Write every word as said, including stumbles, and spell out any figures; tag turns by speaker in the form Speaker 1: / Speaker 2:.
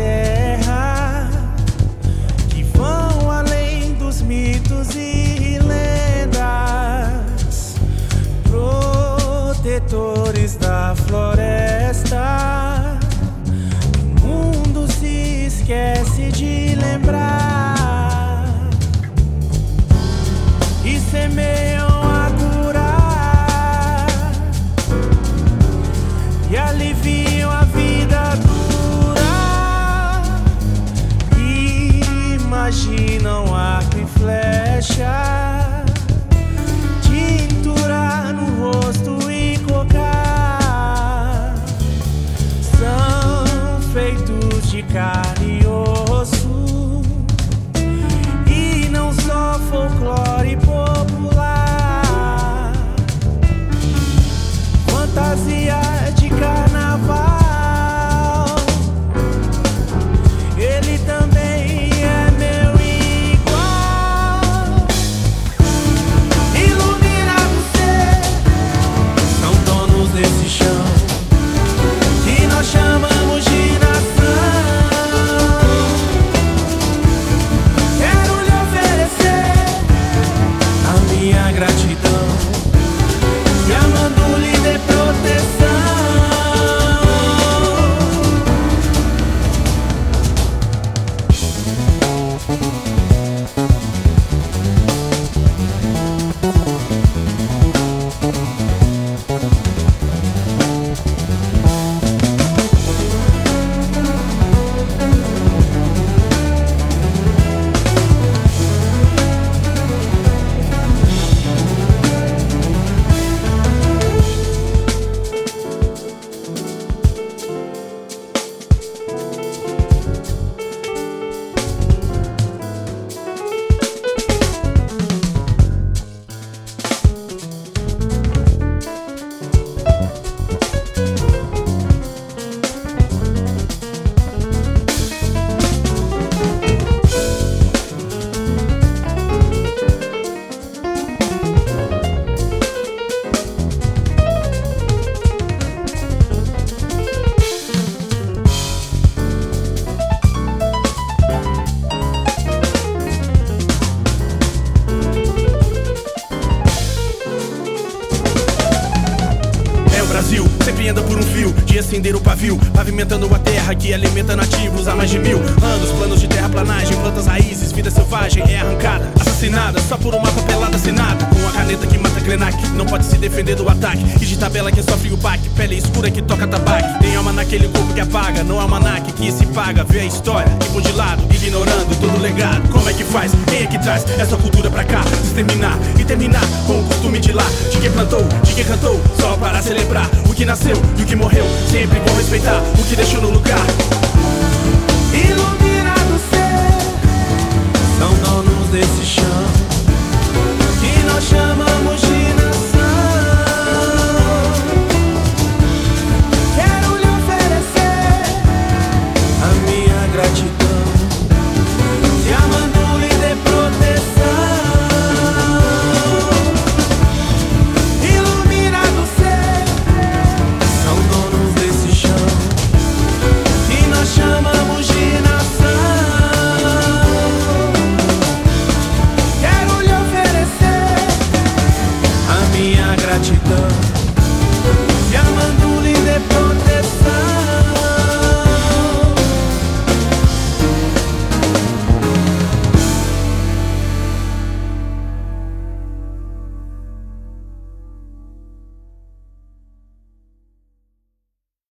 Speaker 1: terra, que vão além dos mitos e lendas, protetores da floresta. O mundo se esquece de lembrar e semeiam a curar e aliviam a vida dura. Imaginam arco e flecha, tintura no rosto e cocar. São feitos de carne e osso e não só folclore popular. Fantasia de carnaval, ele também é meu igual. Iluminados ser, são donos desse chão que nós chamamos de nação. Quero lhe oferecer a minha gratidão, chamando-lhe de proteção. Brasil sempre anda por um fio de acender o pavio, pavimentando a terra que alimenta nativos há mais de mil anos. Planos de terraplanagem, plantas raízes, vida selvagem é arrancada, assassinada só por uma papelada assinada. Com a caneta que mata Krenak, não pode se defender do ataque. E de tabela que sofre o baque, pele escura que toca tabaco. Tem alma naquele corpo que apaga, não é almanaque que se paga. Vê a história e por de lado, ignorando todo o legado. Como é que faz? Quem é que traz essa cultura pra cá? Exterminar e terminar com o costume de lá, de quem plantou, de quem cantou, só para celebrar o que nasceu e o que morreu. Sempre vou respeitar o que deixou no lugar. Iluminados ser, são donos desse chão que nós chamamos